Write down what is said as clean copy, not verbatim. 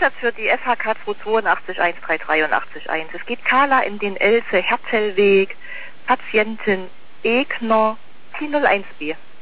Einsatz für die FHK 282 13881. Es geht Carla in den Else Hertelweg, Patientin Egner, T01B.